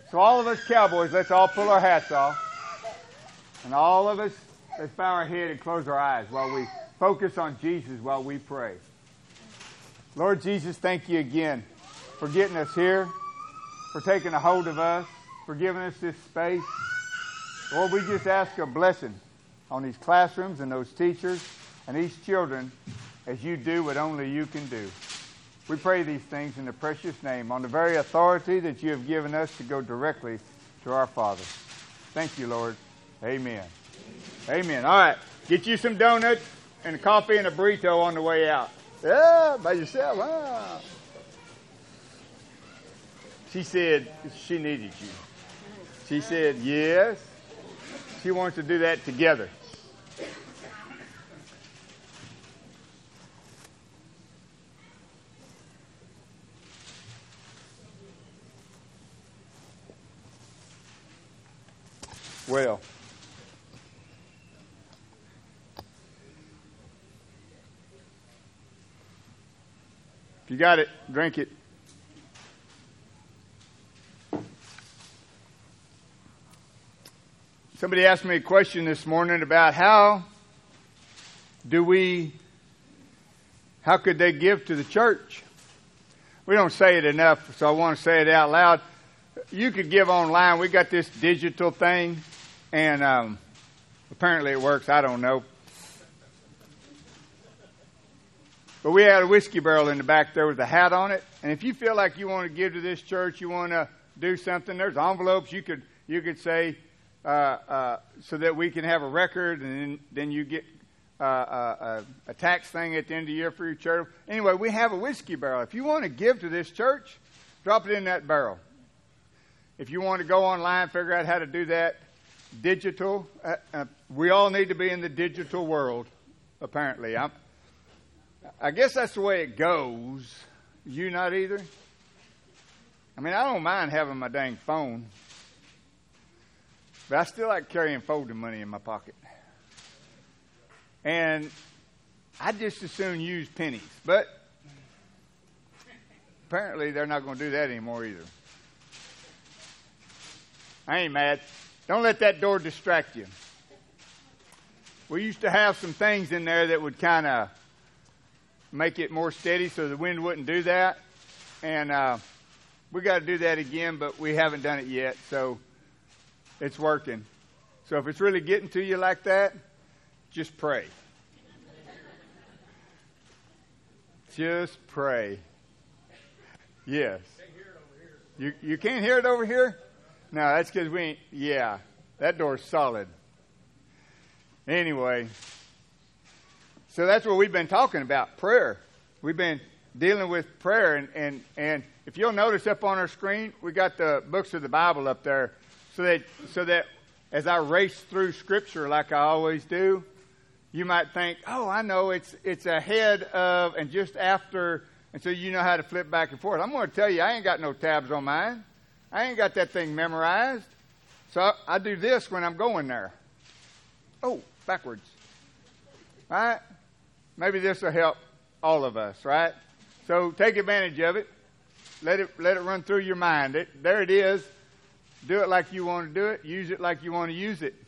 So all of us cowboys, let's all pull our hats off. And all of us, let's bow our head and close our eyes while we focus on Jesus while we pray. Lord Jesus, thank you again for getting us here, for taking a hold of us, for giving us this space. Lord, we just ask a blessing on these classrooms and those teachers and these children as you do what only you can do. We pray these things in the precious name, on the very authority that you have given us to go directly to our Father. Thank you, Lord. Amen. Amen. All right. Get you some donuts and a coffee and a burrito on the way out. Yeah, by yourself. Ah. She said she needed you. She said, yes. She wants to do that together. Well, if you got it, drink it. Somebody asked me a question this morning about how could they give to the church? We don't say it enough, so I want to say it out loud. You could give online. We got this digital thing, and apparently it works. I don't know. But we had a whiskey barrel in the back there with a hat on it. And if you feel like you want to give to this church, you want to do something, there's envelopes you could say so that we can have a record, and then you get a tax thing at the end of the year for your church. Anyway, we have a whiskey barrel. If you want to give to this church, drop it in that barrel. If you want to go online, figure out how to do that, digital. We all need to be in the digital world, apparently. I guess that's the way it goes. You not either? I mean, I don't mind having my dang phone, but I still like carrying folding money in my pocket. And I just as soon use pennies, but apparently they're not going to do that anymore either. I ain't mad. Don't let that door distract you. We used to have some things in there that would kind of make it more steady so the wind wouldn't do that. And we got to do that again, but we haven't done it yet, so it's working. So if it's really getting to you like that, just pray. Just pray. Yes. You can't hear it over here? No, that's because we ain't. Yeah, that door's solid. Anyway, so that's what we've been talking about, prayer. We've been dealing with prayer, and if you'll notice up on our screen, we got the books of the Bible up there, so that as I race through Scripture like I always do, you might think, oh, I know it's ahead of and just after, and so you know how to flip back and forth. I'm going to tell you, I ain't got no tabs on mine. I ain't got that thing memorized. So I do this when I'm going there. Oh, backwards. Right? Maybe this will help all of us, right? So take advantage of it. Let it run through your mind. There it is. Do it like you want to do it. Use it like you want to use it.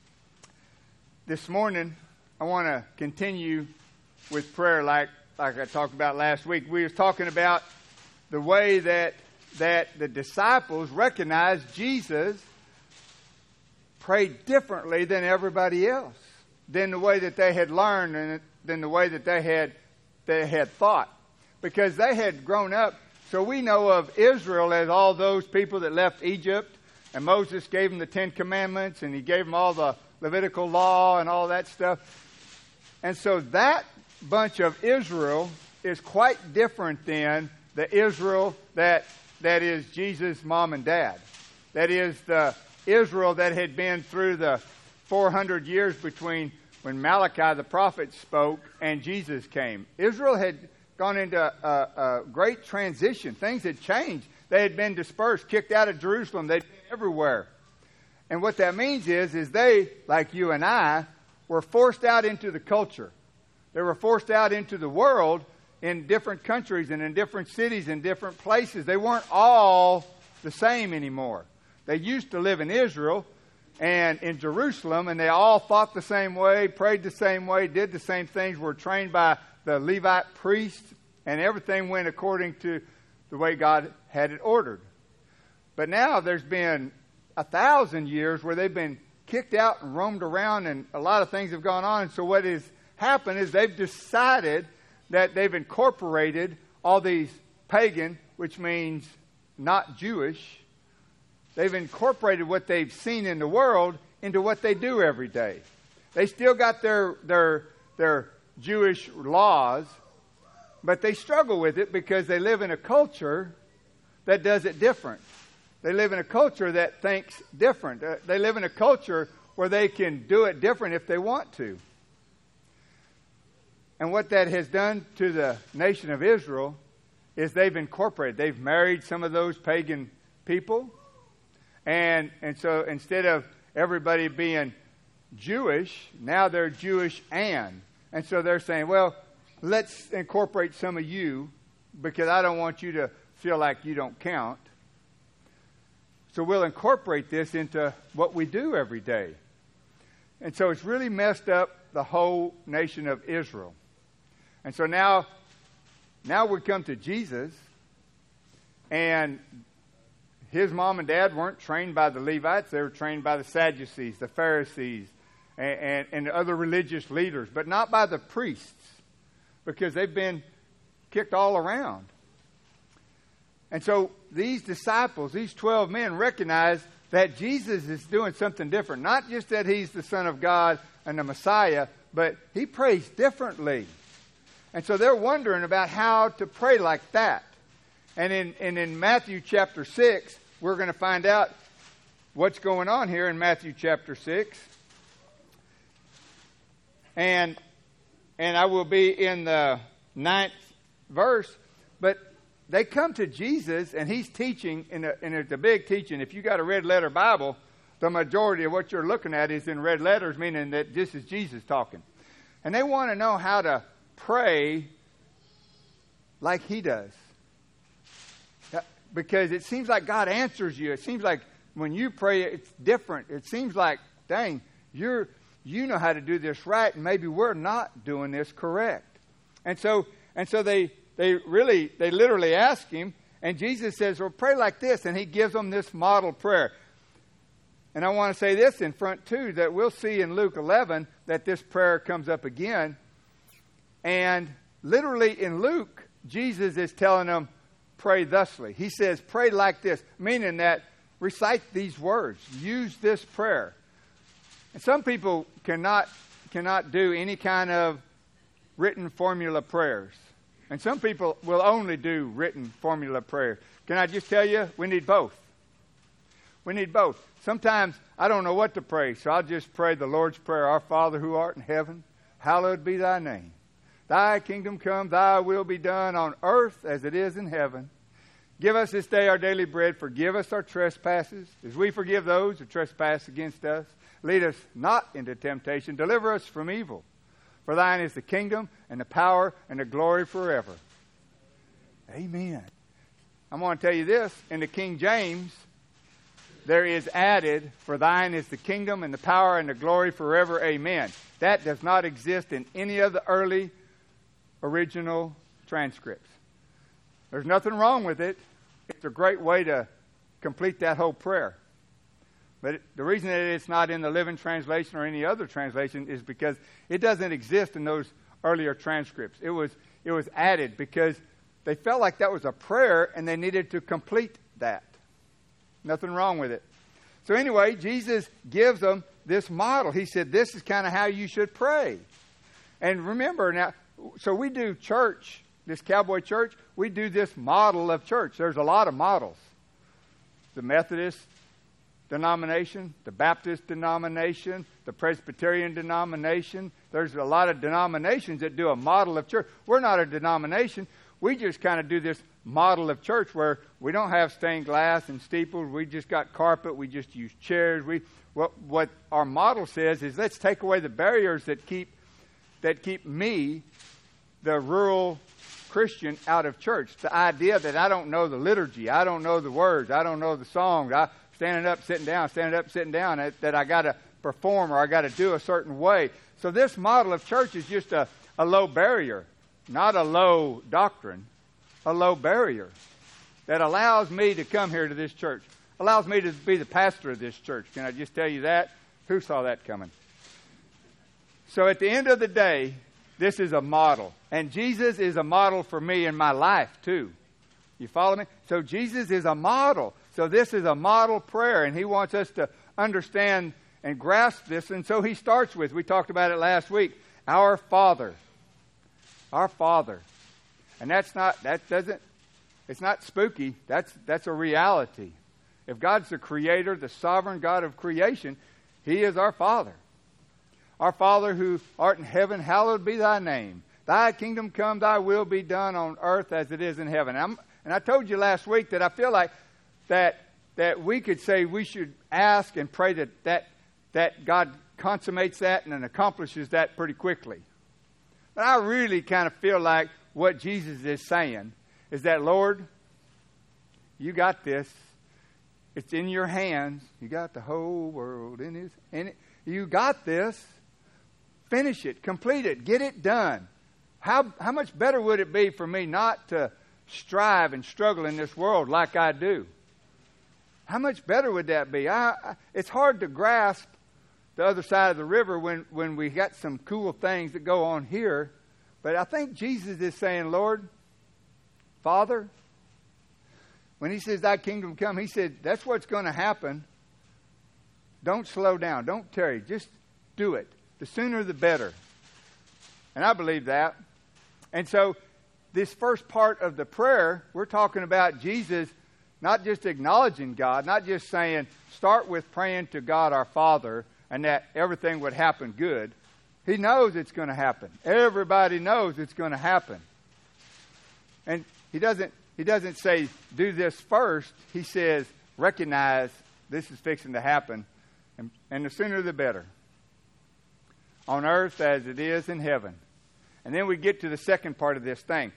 This morning, I want to continue with prayer like I talked about last week. We were talking about the way that the disciples recognized Jesus prayed differently than everybody else, than the way that they had learned and than the way that they had thought, because they had grown up. So we know of Israel as all those people that left Egypt, and Moses gave them the 10 Commandments, and he gave them all the Levitical law and all that stuff. And so that bunch of Israel is quite different than the Israel that is Jesus' mom and dad. That is the Israel that had been through the 400 years between when Malachi the prophet spoke and Jesus came. Israel had gone into a great transition. Things had changed. They had been dispersed, kicked out of Jerusalem. They'd been everywhere. And what that means is they, like you and I, were forced out into the culture. They were forced out into the world in different countries and in different cities and different places. They weren't all the same anymore. They used to live in Israel and in Jerusalem, and they all thought the same way, prayed the same way, did the same things, were trained by the Levite priests, and everything went according to the way God had it ordered. But now there's been 1,000 years where they've been kicked out and roamed around, and a lot of things have gone on. And so what has happened is they've decided that they've incorporated all these pagan, which means not Jewish. They've incorporated what they've seen in the world into what they do every day. They still got their Jewish laws, but they struggle with it because they live in a culture that does it different. They live in a culture that thinks different. They live in a culture where they can do it different if they want to. And what that has done to the nation of Israel is they've incorporated. They've married some of those pagan people. And so instead of everybody being Jewish, now they're Jewish and so they're saying, well, let's incorporate some of you because I don't want you to feel like you don't count. So we'll incorporate this into what we do every day. And so it's really messed up the whole nation of Israel. And so now we come to Jesus, and his mom and dad weren't trained by the Levites. They were trained by the Sadducees, the Pharisees, and other religious leaders, but not by the priests, because they've been kicked all around. And so these disciples, these 12 men, recognize that Jesus is doing something different. Not just that he's the Son of God and the Messiah, but he prays differently. And so they're wondering about how to pray like that. And in Matthew chapter 6, we're going to find out what's going on here in Matthew chapter 6. And I will be in the 9th verse, but they come to Jesus, and he's teaching, and it's a big teaching. If you got a red letter Bible, the majority of what you're looking at is in red letters, meaning that this is Jesus talking. And they want to know how to pray like he does. Because it seems like God answers you. It seems like when you pray, it's different. It seems like, dang, you know how to do this right, and maybe we're not doing this correct. And so they literally ask him, and Jesus says, well, pray like this, and he gives them this model prayer. And I want to say this in front, too, that we'll see in Luke 11 that this prayer comes up again. And literally in Luke, Jesus is telling them, pray thusly. He says, pray like this, meaning that recite these words, use this prayer. And some people cannot do any kind of written formula prayers. And some people will only do written formula prayers. Can I just tell you, we need both. We need both. Sometimes I don't know what to pray, so I'll just pray the Lord's Prayer. Our Father who art in heaven, hallowed be thy name. Thy kingdom come, thy will be done on earth as it is in heaven. Give us this day our daily bread. Forgive us our trespasses, as we forgive those who trespass against us. Lead us not into temptation. Deliver us from evil. For thine is the kingdom and the power and the glory forever. Amen. I'm going to tell you this. In the King James, there is added, for thine is the kingdom and the power and the glory forever. Amen. That does not exist in any of the early original transcripts. There's nothing wrong with it. It's a great way to complete that whole prayer. But the reason that it's not in the Living Translation or any other translation is because it doesn't exist in those earlier transcripts. It was added because they felt like that was a prayer and they needed to complete that. Nothing wrong with it. So anyway, Jesus gives them this model. He said, this is kind of how you should pray. And remember now, so we do church, this Cowboy Church, we do this model of church. There's a lot of models. The Methodist denomination, the Baptist denomination, the Presbyterian denomination. There's a lot of denominations that do a model of church. We're not a denomination. We just kind of do this model of church where we don't have stained glass and steeples. We just got carpet. We just use chairs. What our model says is let's take away the barriers that keep me, the rural Christian, out of church. The idea that I don't know the liturgy, I don't know the words, I don't know the songs, I standing up, sitting down, that I got to perform or I got to do a certain way. So this model of church is just a low barrier, not a low doctrine, a low barrier that allows me to come here to this church, allows me to be the pastor of this church. Can I just tell you that? Who saw that coming? So at the end of the day, this is a model. And Jesus is a model for me in my life too. You follow me? So Jesus is a model. So this is a model prayer, and he wants us to understand and grasp this. And so he starts with, we talked about it last week, our Father. Our Father. And it's not spooky. That's a reality. If God's the creator, the sovereign God of creation, he is our Father. Our Father who art in heaven, hallowed be thy name. Thy kingdom come, thy will be done on earth as it is in heaven. And I told you last week that I feel like that we could say we should ask and pray that God consummates that and then accomplishes that pretty quickly. But I really kind of feel like what Jesus is saying is that, Lord, you got this. It's in your hands. You got the whole world in it. You got this. Finish it. Complete it. Get it done. How much better would it be for me not to strive and struggle in this world like I do? How much better would that be? It's hard to grasp the other side of the river when we got some cool things that go on here. But I think Jesus is saying, Lord, Father, when he says thy kingdom come, he said that's what's going to happen. Don't slow down. Don't tarry. Just do it. The sooner the better. And I believe that. And so this first part of the prayer, we're talking about Jesus not just acknowledging God, not just saying start with praying to God our Father and that everything would happen good. He knows it's going to happen. Everybody knows it's going to happen. And he doesn't say do this first. He says recognize this is fixing to happen, and the sooner the better. On earth as it is in heaven. And then we get to the second part of this thing.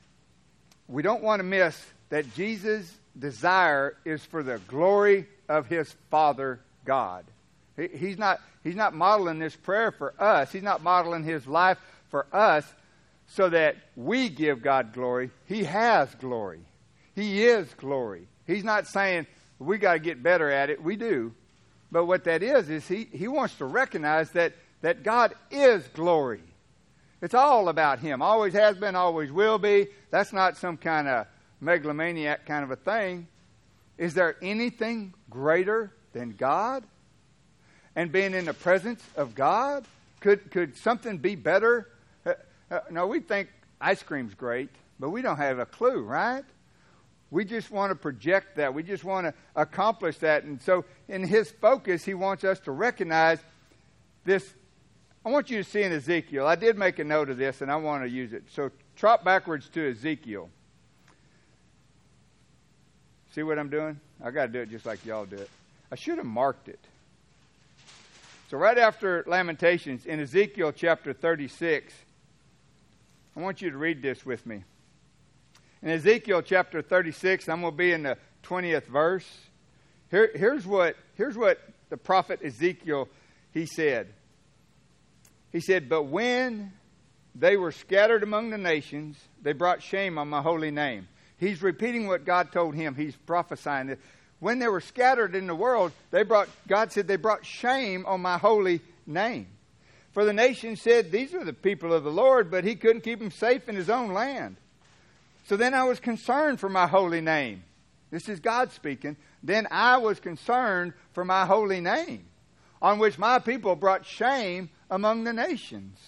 We don't want to miss that Jesus' desire is for the glory of his Father God. He's not modeling this prayer for us. He's not modeling his life for us so that we give God glory. He has glory. He is glory. He's not saying we got to get better at it. We do. But what that is he wants to recognize that God is glory. It's all about him. Always has been, always will be. That's not some kind of megalomaniac kind of a thing. Is there anything greater than God? And being in the presence of God? Could something be better? No, we think ice cream's great, but we don't have a clue, right? We just want to project that. We just want to accomplish that. And so in his focus, he wants us to recognize this. I want you to see in Ezekiel. I did make a note of this, and I want to use it. So trot backwards to Ezekiel. See what I'm doing? I got to do it just like y'all do it. I should have marked it. So right after Lamentations, in Ezekiel chapter 36, I want you to read this with me. In Ezekiel chapter 36, I'm going to be in the 20th verse. Here's what the prophet Ezekiel, he said. He said, but when they were scattered among the nations, they brought shame on my holy name. He's repeating what God told him. He's prophesying this. When they were scattered in the world, God said they brought shame on my holy name. For the nation said, these are the people of the Lord, but he couldn't keep them safe in his own land. So then I was concerned for my holy name. This is God speaking. Then I was concerned for my holy name, on which my people brought shame among the nations.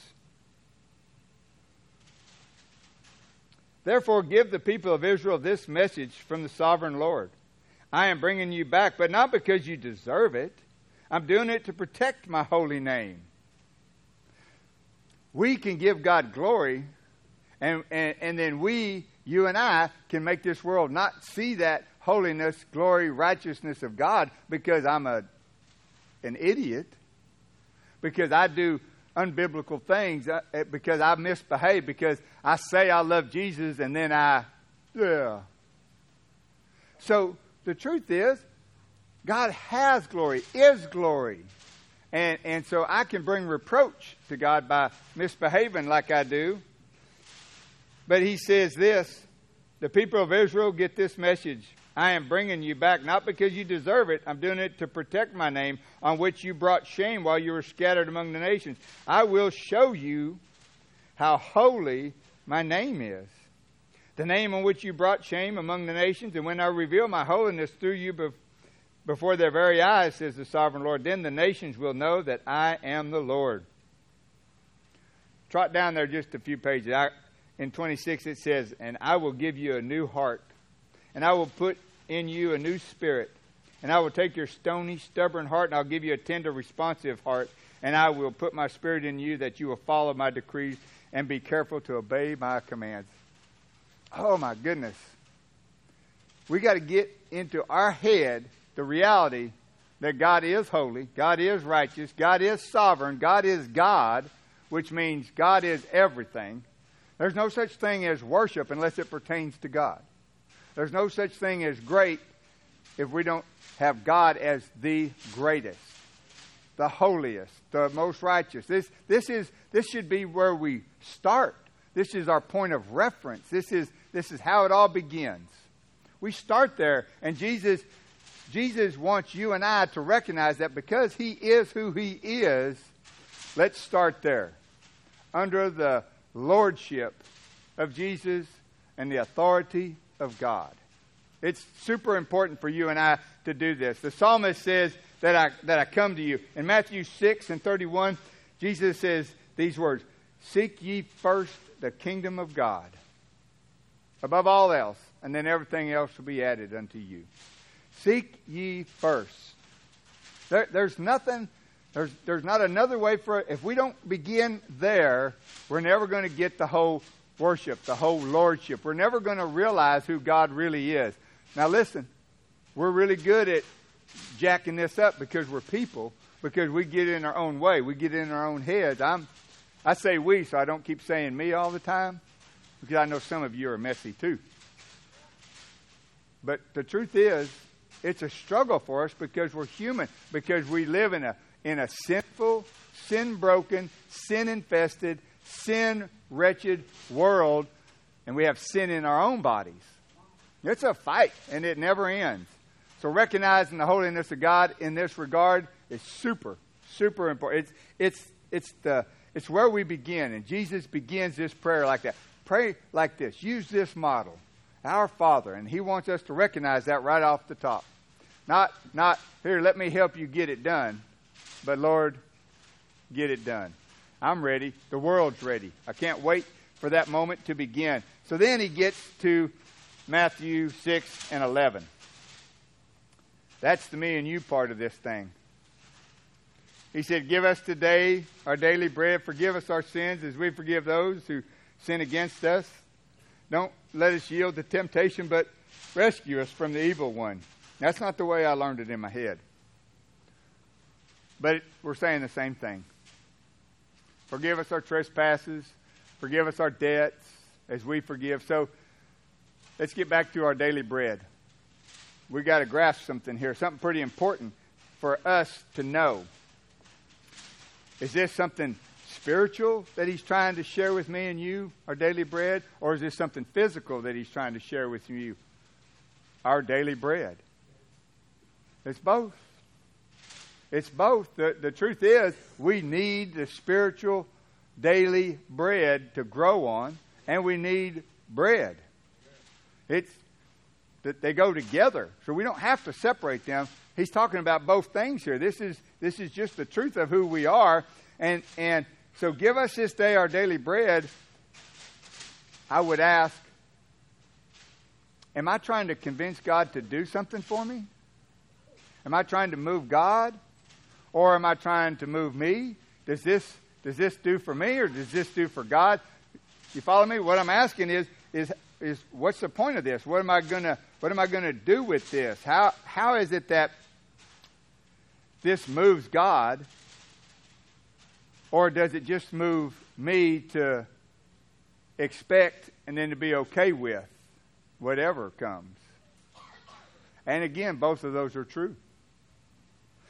Therefore give the people of Israel this message from the sovereign Lord. I am bringing you back, but not because you deserve it. I'm doing it to protect my holy name. We can give God glory, and then you and I, can make this world not see that holiness, glory, righteousness of God because I'm an idiot, because I do unbiblical things, because I misbehave, because I say I love Jesus and then So the truth is, God has glory, is glory. And so I can bring reproach to God by misbehaving like I do. But he says this, the people of Israel, get this message. I am bringing you back, not because you deserve it. I'm doing it to protect my name, on which you brought shame while you were scattered among the nations. I will show you how holy my name is. The name on which you brought shame among the nations, and when I reveal my holiness through you before their very eyes, says the sovereign Lord, then the nations will know that I am the Lord. Trot down there just a few pages. In 26 it says, and I will give you a new heart, and I will put in you a new spirit, and I will take your stony, stubborn heart, and I'll give you a tender, responsive heart, and I will put my spirit in you that you will follow my decrees and be careful to obey my commands. Oh my goodness. We got to get into our head the reality that God is holy, God is righteous, God is sovereign, God is God, which means God is everything. There's no such thing as worship unless it pertains to God. There's no such thing as great if we don't have God as the greatest, the holiest, the most righteous. This should be where we start. This is our point of reference. This is how it all begins. We start there, and Jesus wants you and I to recognize that because He is who He is, let's start there. Under the lordship of Jesus and the authority of God. It's super important for you and I to do this. The psalmist says that I come to you. In Matthew 6:31, Jesus says these words, seek ye first the kingdom of God above all else, and then everything else will be added unto you. Seek ye first. There's not another way for it. If we don't begin there, we're never going to get the whole worship, the whole lordship. We're never going to realize who God really is. Now listen, we're really good at jacking this up because we're people, because we get in our own way. We get in our own heads. I say we, so I don't keep saying me all the time, because I know some of you are messy too. But the truth is, it's a struggle for us because we're human, because we live in a sinful, sin-broken, sin-infested, sin-wretched world, and we have sin in our own bodies. It's a fight, and it never ends. So recognizing the holiness of God in this regard is super, super important. It's where we begin, and Jesus begins this prayer like that. Pray like this. Use this model. Our Father, and He wants us to recognize that right off the top. Not here, let me help you get it done, but Lord, get it done. I'm ready. The world's ready. I can't wait for that moment to begin. So then he gets to Matthew 6:11. That's the me and you part of this thing. He said, give us today our daily bread. Forgive us our sins as we forgive those who sin against us. Don't let us yield to temptation, but rescue us from the evil one. That's not the way I learned it in my head. But we're saying the same thing. Forgive us our trespasses. Forgive us our debts as we forgive. So let's get back to our daily bread. We got to grasp something here, something pretty important for us to know. Is this something spiritual that He's trying to share with me and you, our daily bread? Or is this something physical that He's trying to share with you, our daily bread? It's both. It's both. The truth is, we need the spiritual daily bread to grow on, and we need bread. They go together, so we don't have to separate them. He's talking about both things here. This is just the truth of who we are, and so give us this day our daily bread. I would ask, am I trying to convince God to do something for me? Am I trying to move God? Or am I trying to move me? Does this do for me, or does this do for God? You follow me? What I'm asking is what's the point of this? What am I gonna do with this? How is it that this moves God? Or does it just move me to expect and then to be okay with whatever comes? And again, both of those are true.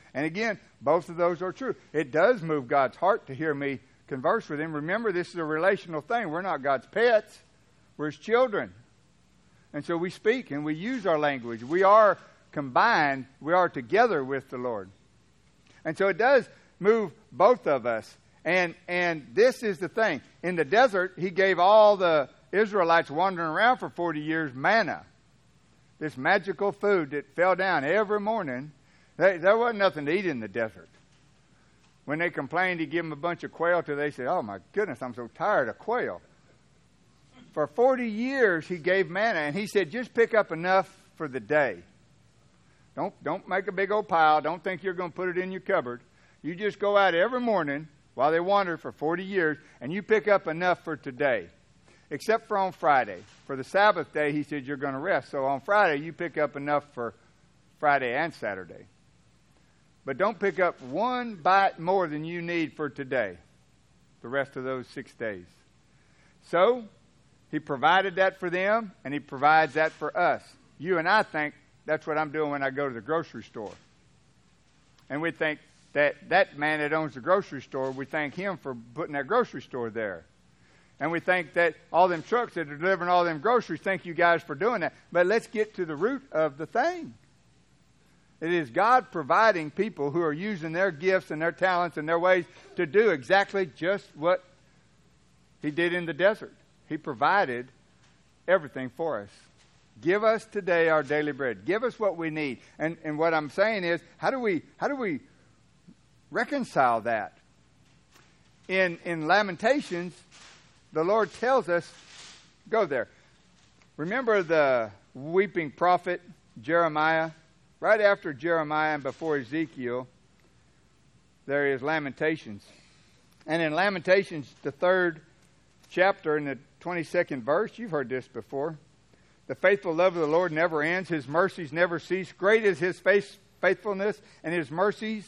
And again, both of those are true. It does move God's heart to hear me converse with him. Remember, this is a relational thing. We're not God's pets. We're his children. And so we speak and we use our language. We are combined. We are together with the Lord. And so it does move both of us. And this is the thing. In the desert, he gave all the Israelites wandering around for 40 years manna. This magical food that fell down every morning. There wasn't nothing to eat in the desert. When they complained, he gave them a bunch of quail till they said, oh my goodness, I'm so tired of quail. For 40 years, he gave manna, and he said, just pick up enough for the day. Don't make a big old pile. Don't think you're going to put it in your cupboard. You just go out every morning while they wandered for 40 years, and you pick up enough for today. Except for on Friday. For the Sabbath day, he said, you're going to rest. So on Friday, you pick up enough for Friday and Saturday. But don't pick up one bite more than you need for today, the rest of those 6 days. So, he provided that for them, and he provides that for us. You and I think that's what I'm doing when I go to the grocery store. And we think that man that owns the grocery store, we thank him for putting that grocery store there. And we think that all them trucks that are delivering all them groceries, thank you guys for doing that. But let's get to the root of the thing. It is God providing people who are using their gifts and their talents and their ways to do exactly just what he did in the desert. He provided everything for us. Give us today our daily bread. Give us what we need. And what I'm saying is, how do we reconcile that? In Lamentations, the Lord tells us, go there. Remember the weeping prophet Jeremiah? Right after Jeremiah and before Ezekiel, there is Lamentations. And in Lamentations, the 3rd chapter, in the 22nd verse, you've heard this before. The faithful love of the Lord never ends. His mercies never cease. Great is his faithfulness, and his mercies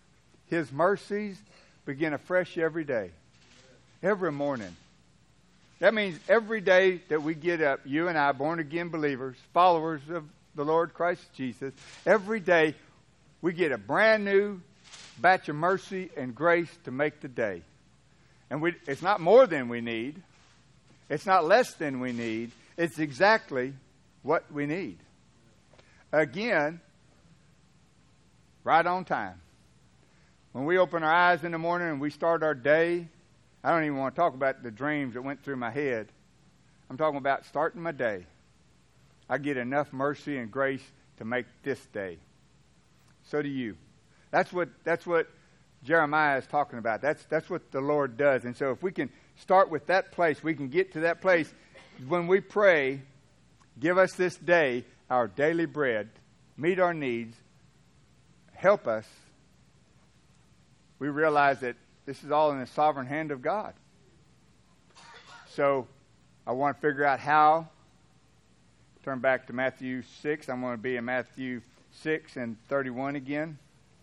begin afresh every day. Every morning. That means every day that we get up, you and I, born again believers, followers of the Lord Christ Jesus, every day we get a brand new batch of mercy and grace to make the day. And it's not more than we need. It's not less than we need. It's exactly what we need. Again, right on time. When we open our eyes in the morning and we start our day, I don't even want to talk about the dreams that went through my head. I'm talking about starting my day. I get enough mercy and grace to make this day. So do you. That's what Jeremiah is talking about. That's what the Lord does. And so if we can start with that place, we can get to that place. When we pray, give us this day our daily bread, meet our needs, help us. We realize that this is all in the sovereign hand of God. So I want to figure out how. Turn back to Matthew 6. I'm going to be in Matthew 6 and 31 again.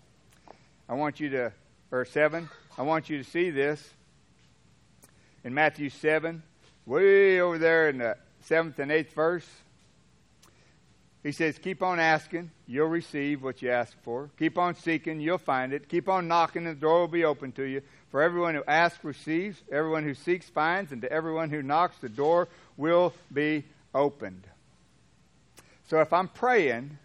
Or 7. I want you to see this. In Matthew 7, way over there in the 7th and 8th verse, he says, keep on asking, you'll receive what you ask for. Keep on seeking, you'll find it. Keep on knocking, and the door will be open to you. For everyone who asks receives, everyone who seeks finds, and to everyone who knocks, the door will be opened. So if I'm praying,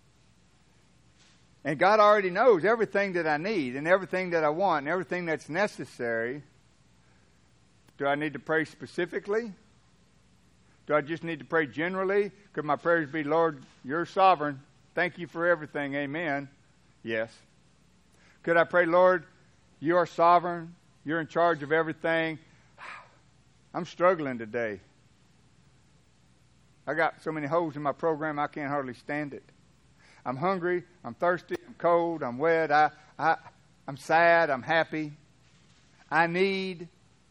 and God already knows everything that I need, and everything that I want, and everything that's necessary, do I need to pray specifically? Do I just need to pray generally? Could my prayers be, Lord, you're sovereign. Thank you for everything. Amen. Yes. Could I pray, Lord, you are sovereign. You're in charge of everything. I'm struggling today. I got so many holes in my program, I can't hardly stand it. I'm hungry. I'm thirsty. I'm cold. I'm wet. I'm sad. I'm happy. I need.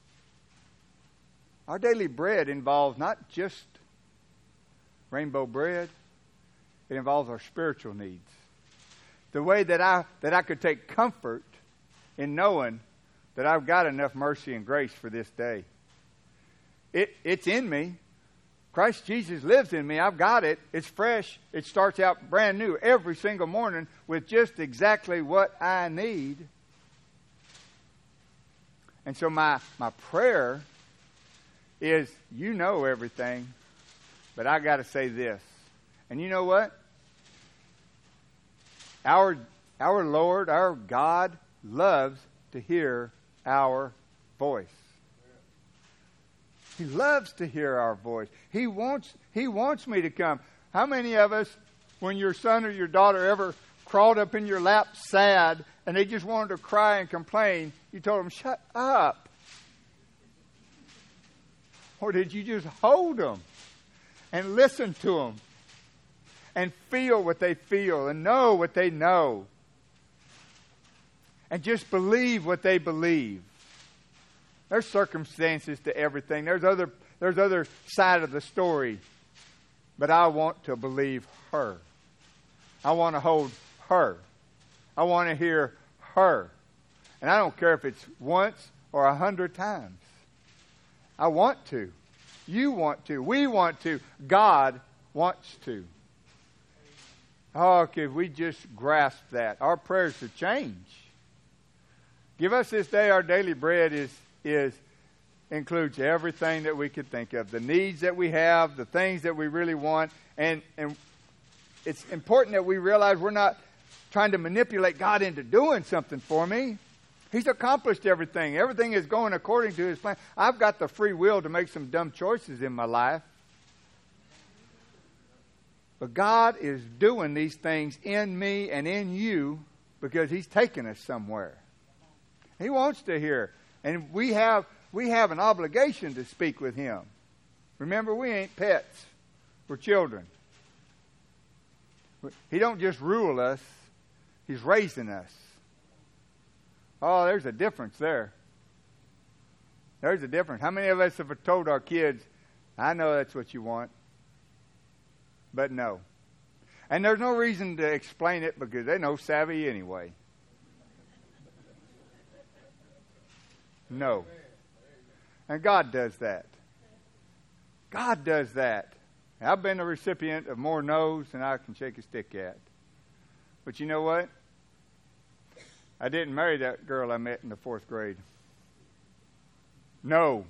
Our daily bread involves not just rainbow bread. It involves our spiritual needs. The way that I could take comfort in knowing that I've got enough mercy and grace for this day. It's in me. Christ Jesus lives in me. I've got it. It's fresh. It starts out brand new every single morning with just exactly what I need. And so my prayer is, you know everything, but I got to say this. And you know what? Our Lord, our God, loves to hear our voice. He loves to hear our voice. He wants me to come. How many of us, when your son or your daughter ever crawled up in your lap sad and they just wanted to cry and complain, you told them, shut up? Or did you just hold them and listen to them and feel what they feel and know what they know and just believe what they believe? There's circumstances to everything. There's other side of the story. But I want to believe her. I want to hold her. I want to hear her. And I don't care if it's once or 100 times. I want to. You want to. We want to. God wants to. Oh, could we just grasp that? Our prayers to change. Give us this day our daily bread includes everything that we could think of. The needs that we have, the things that we really want. And it's important that we realize we're not trying to manipulate God into doing something for me. He's accomplished everything. Everything is going according to His plan. I've got the free will to make some dumb choices in my life. But God is doing these things in me and in you because He's taking us somewhere. He wants to hear. And we have an obligation to speak with Him. Remember, we ain't pets. We're children. He don't just rule us. He's raising us. Oh, there's a difference there. There's a difference. How many of us have told our kids, I know that's what you want, but no. And there's no reason to explain it because they're no savvy anyway. No. And God does that. God does that. I've been a recipient of more no's than I can shake a stick at. But you know what? I didn't marry that girl I met in the 4th grade. No.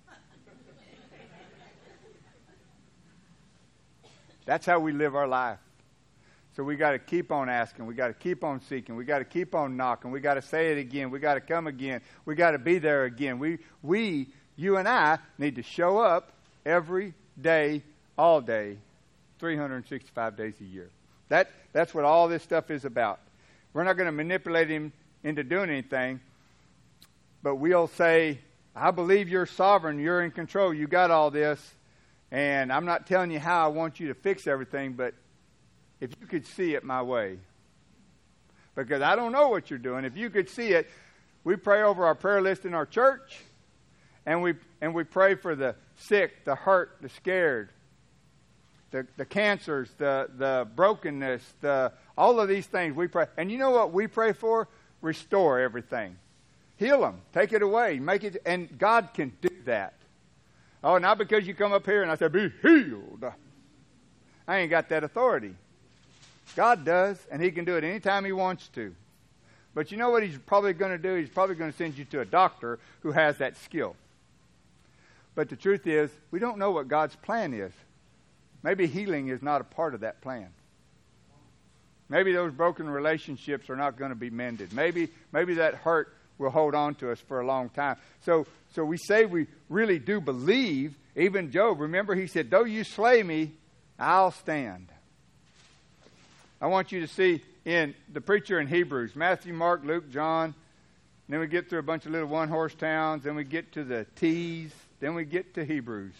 That's how we live our life. So we got to keep on asking. We got to keep on seeking. We got to keep on knocking. We got to say it again. We got to come again. We got to be there again. You and I need to show up every day, all day, 365 days a year. That's what all this stuff is about. We're not going to manipulate Him into doing anything, but we'll say, I believe You're sovereign. You're in control. You got all this, and I'm not telling you how I want you to fix everything, but if you could see it my way, because I don't know what You're doing. If you could see it, we pray over our prayer list in our church, and we pray for the sick, the hurt, the scared, the cancers, the brokenness, all of these things we pray. And you know what we pray for? Restore everything. Heal them. Take it away. Make it. And God can do that. Oh, not because you come up here and I say, be healed. I ain't got that authority. God does, and He can do it anytime He wants to. But you know what He's probably going to do? He's probably going to send you to a doctor who has that skill. But the truth is, we don't know what God's plan is. Maybe healing is not a part of that plan. Maybe those broken relationships are not going to be mended. Maybe that hurt will hold on to us for a long time. So we say we really do believe. Even Job, remember he said, though you slay me, I'll stand. I want you to see in the preacher in Hebrews, Matthew, Mark, Luke, John. Then we get through a bunch of little one-horse towns. Then we get to the T's. Then we get to Hebrews.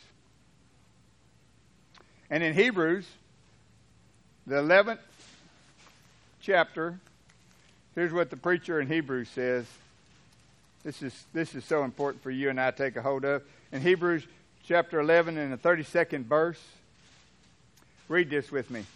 And in Hebrews, the 11th chapter, here's what the preacher in Hebrews says. This is so important for you and I to take a hold of. In Hebrews chapter 11 and the 32nd verse, read this with me.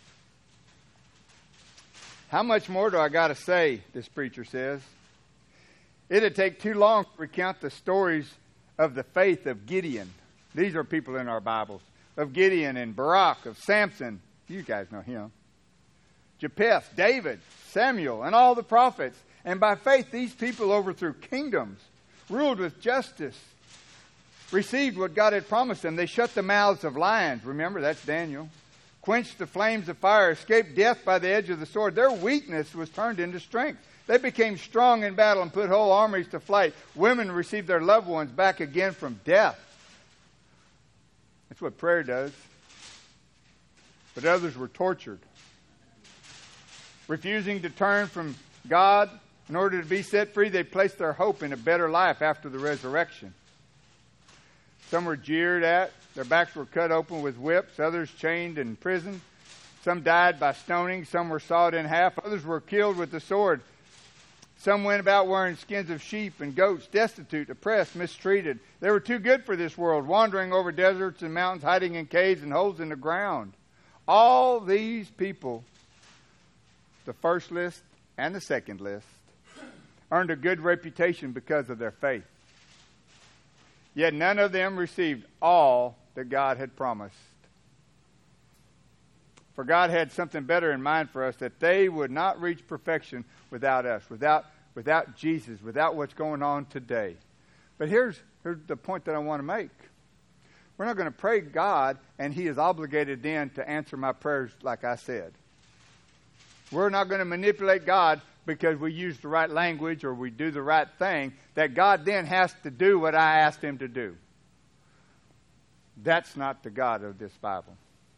How much more do I got to say, this preacher says. It'd take too long to recount the stories of the faith of Gideon. These are people in our Bibles. of Gideon and Barak, of Samson. You guys know him. Jephthah, David, Samuel, and all the prophets. And by faith, these people overthrew kingdoms, ruled with justice, received what God had promised them. They shut the mouths of lions. Remember, that's Daniel. Quenched the flames of fire, escaped death by the edge of the sword. Their weakness was turned into strength. They became strong in battle and put whole armies to flight. Women received their loved ones back again from death. That's what prayer does. But others were tortured. Refusing to turn from God in order to be set free, they placed their hope in a better life after the resurrection. Some were jeered at. Their backs were cut open with whips. Others chained in prison. Some died by stoning. Some were sawed in half. Others were killed with the sword. Some went about wearing skins of sheep and goats, destitute, oppressed, mistreated. They were too good for this world, wandering over deserts and mountains, hiding in caves and holes in the ground. All these people, the first list and the second list, earned a good reputation because of their faith. Yet none of them received all that God had promised. For God had something better in mind for us, that they would not reach perfection without us, without Jesus, without what's going on today. But here's the point that I want to make. We're not going to pray God, and He is obligated then to answer my prayers like I said. We're not going to manipulate God because we use the right language or we do the right thing, that God then has to do what I asked Him to do. That's not the God of this Bible.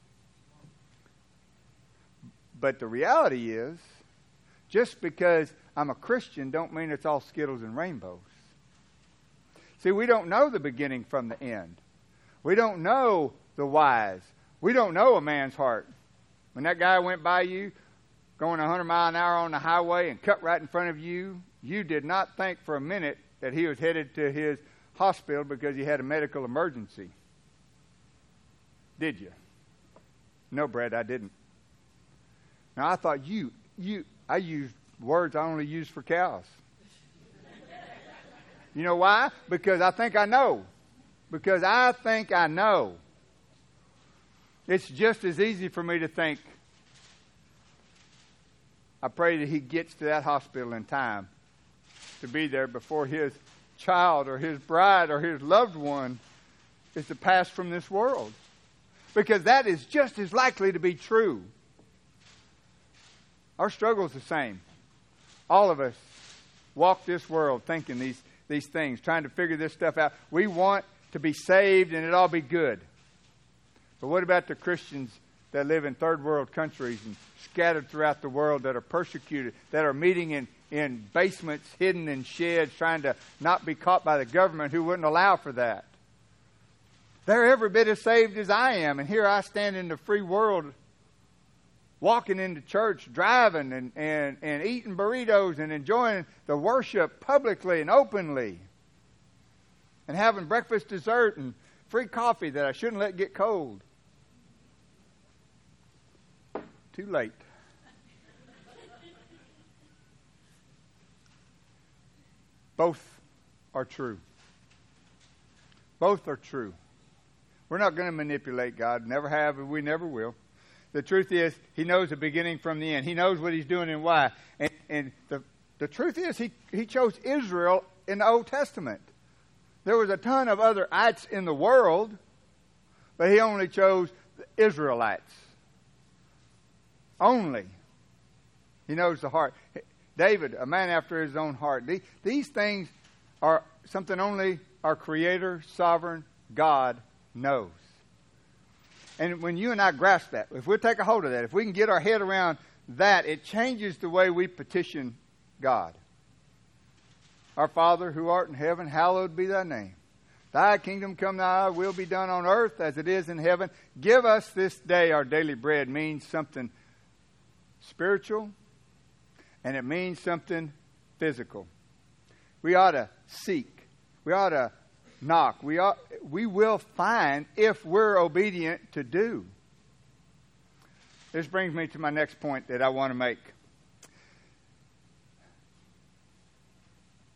But the reality is, just because I'm a Christian don't mean it's all Skittles and rainbows. See, we don't know the beginning from the end. We don't know the whys. We don't know a man's heart. When that guy went by you, going 100 miles an hour on the highway and cut right in front of you, you did not think for a minute that he was headed to his hospital because he had a medical emergency. Did you? No, Brad, I didn't. Now, I thought I used words I only use for cows. You know why? Because I think I know. Because I think I know. It's just as easy for me to think, I pray that he gets to that hospital in time to be there before his child or his bride or his loved one is to pass from this world. Because that is just as likely to be true. Our struggle is the same. All of us walk this world thinking these things, trying to figure this stuff out. We want to be saved and it all be good. But what about the Christians that live in third world countries and scattered throughout the world, that are persecuted, that are meeting in basements, hidden in sheds, trying to not be caught by the government who wouldn't allow for that? They're every bit as saved as I am, and here I stand in the free world, walking into church, driving and eating burritos and enjoying the worship publicly and openly, and having breakfast, dessert, and free coffee that I shouldn't let get cold. Too late. Both are true. Both are true. We're not going to manipulate God. Never have, and we never will. The truth is, He knows the beginning from the end. He knows what He's doing and why. And the truth is, He chose Israel in the Old Testament. There was a ton of other ites in the world, but He only chose the Israelites. Only. He knows the heart. David, a man after his own heart. These things are something only our Creator, Sovereign God knows. And when you and I grasp that, if we take a hold of that, if we can get our head around that, it changes the way we petition God. Our Father who art in heaven, hallowed be thy name. Thy kingdom come, thy will be done on earth as it is in heaven. Give us this day our daily bread means something spiritual, and it means something physical. We ought to seek. We ought to knock. We will find if we're obedient to do. This brings me to my next point that I want to make.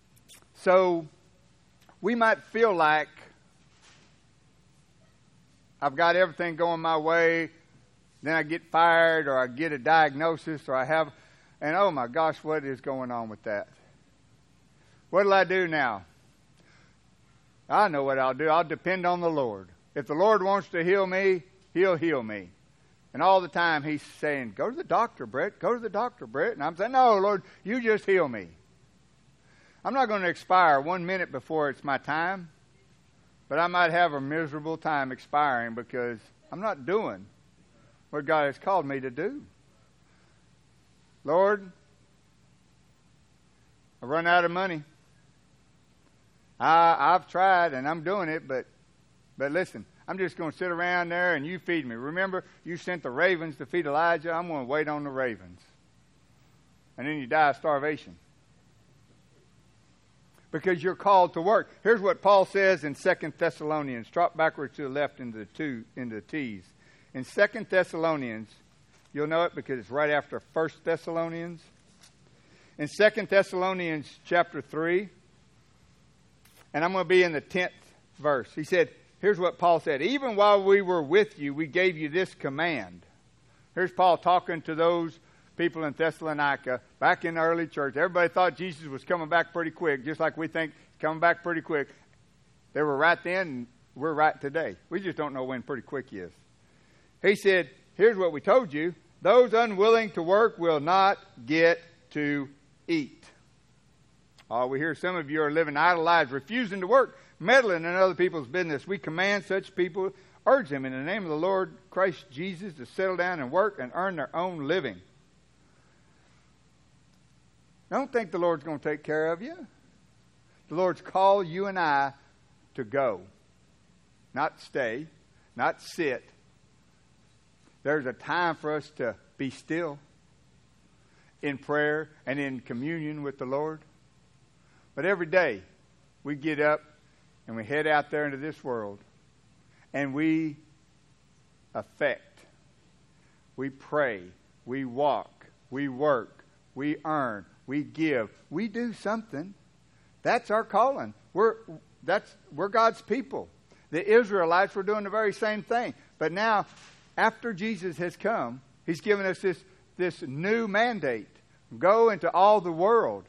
So, we might feel like I've got everything going my way. Then I get fired, or I get a diagnosis, or and oh my gosh, what is going on with that? What'll I do now? I know what I'll do. I'll depend on the Lord. If the Lord wants to heal me, He'll heal me. And all the time He's saying, go to the doctor, Brett. Go to the doctor, Brett. And I'm saying, no, Lord, you just heal me. I'm not going to expire 1 minute before it's my time, but I might have a miserable time expiring because I'm not doing what God has called me to do. Lord, I run out of money. I've tried and I'm doing it, but listen, I'm just going to sit around there and you feed me. Remember, you sent the ravens to feed Elijah. I'm going to wait on the ravens. And then you die of starvation. Because you're called to work. Here's what Paul says in 2 Thessalonians. Drop backwards to the left into the T's. In 2 Thessalonians, you'll know it because it's right after 1 Thessalonians. In 2 Thessalonians chapter 3, and I'm going to be in the 10th verse. He said, here's what Paul said. Even while we were with you, we gave you this command. Here's Paul talking to those people in Thessalonica back in the early church. Everybody thought Jesus was coming back pretty quick, just like we think he's coming back pretty quick. They were right then, and we're right today. We just don't know when pretty quick he is. He said, here's what we told you. Those unwilling to work will not get to eat. We hear some of you are living idle lives, refusing to work, meddling in other people's business. We command such people, urge them in the name of the Lord Christ Jesus to settle down and work and earn their own living. Don't think the Lord's going to take care of you. The Lord's called you and I to go, not stay, not sit. There's a time for us to be still in prayer and in communion with the Lord. But every day we get up and we head out there into this world and we affect, we pray, we walk, we work, we earn, we give, we do something. That's our calling. We're God's people. The Israelites were doing the very same thing. But now, after Jesus has come, He's given us this new mandate. Go into all the world.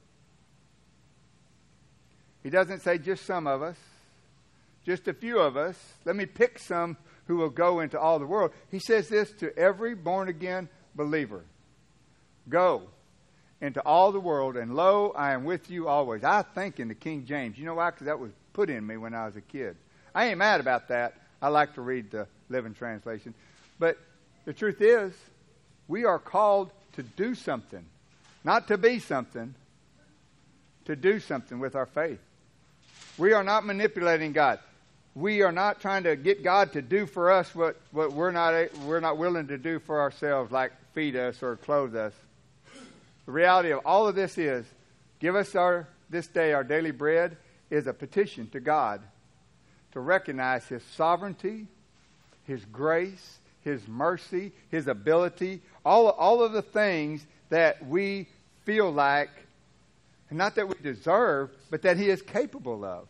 He doesn't say just some of us, just a few of us. Let me pick some who will go into all the world. He says this to every born-again believer. Go into all the world, and lo, I am with you always. I think in the King James. You know why? Because that was put in me when I was a kid. I ain't mad about that. I like to read the Living Translation. But the truth is, we are called to do something. Not to be something, to do something with our faith. We are not manipulating God. We are not trying to get God to do for us what we're not willing to do for ourselves, like feed us or clothe us. The reality of all of this is, give us this day our daily bread, is a petition to God to recognize His sovereignty, His grace, His mercy, His ability, all of the things that we feel like, not that we deserve, but that He is capable of.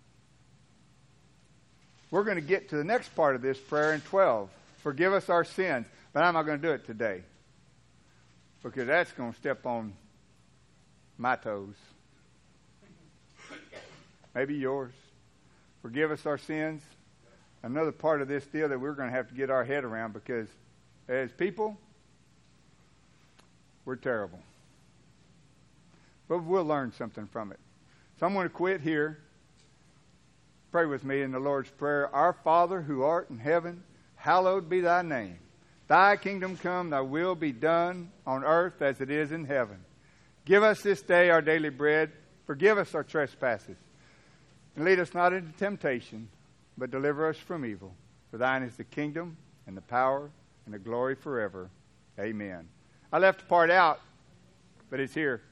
We're going to get to the next part of this prayer in 12. Forgive us our sins. But I'm not going to do it today, because that's going to step on my toes. Maybe yours. Forgive us our sins. Another part of this deal that we're going to have to get our head around, because as people, we're terrible. But we'll learn something from it. So I'm going to quit here. Pray with me in the Lord's Prayer. Our Father who art in heaven, hallowed be thy name. Thy kingdom come, thy will be done on earth as it is in heaven. Give us this day our daily bread. Forgive us our trespasses. And lead us not into temptation, but deliver us from evil. For thine is the kingdom and the power and the glory forever. Amen. I left a part out, but it's here.